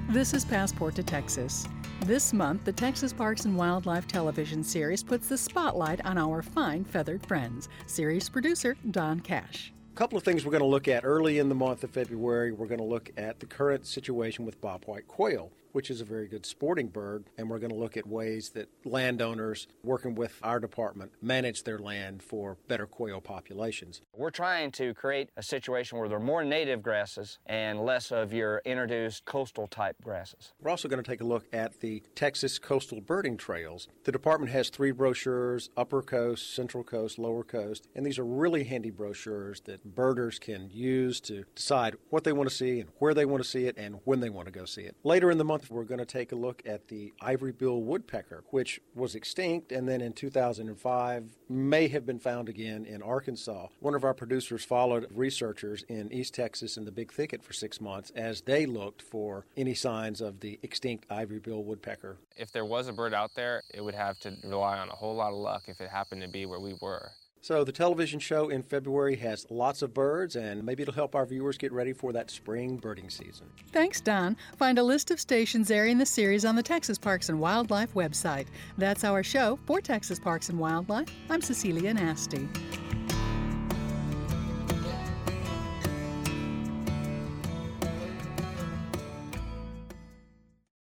This is Passport to Texas. This month, the Texas Parks and Wildlife television series puts the spotlight on our fine feathered friends. Series producer Don Cash. A couple of things we're going to look at early in the month of February. We're going to look at the current situation with bobwhite quail, which is a very good sporting bird, and we're going to look at ways that landowners working with our department manage their land for better quail populations. We're trying to create a situation where there are more native grasses and less of your introduced coastal type grasses. We're also going to take a look at the Texas Coastal Birding Trails. The department has 3 brochures: Upper Coast, Central Coast, Lower Coast, and these are really handy brochures that birders can use to decide what they want to see and where they want to see it and when they want to go see it. Later in the month, we're going to take a look at the ivory-bill woodpecker, which was extinct and then in 2005 may have been found again in Arkansas. One of our producers followed researchers in East Texas in the Big Thicket for 6 months as they looked for any signs of the extinct ivory-bill woodpecker. If there was a bird out there, it would have to rely on a whole lot of luck if it happened to be where we were. So the television show in February has lots of birds, and maybe it'll help our viewers get ready for that spring birding season. Thanks, Don. Find a list of stations airing the series on the Texas Parks and Wildlife website. That's our show. For Texas Parks and Wildlife, I'm Cecilia Nasty.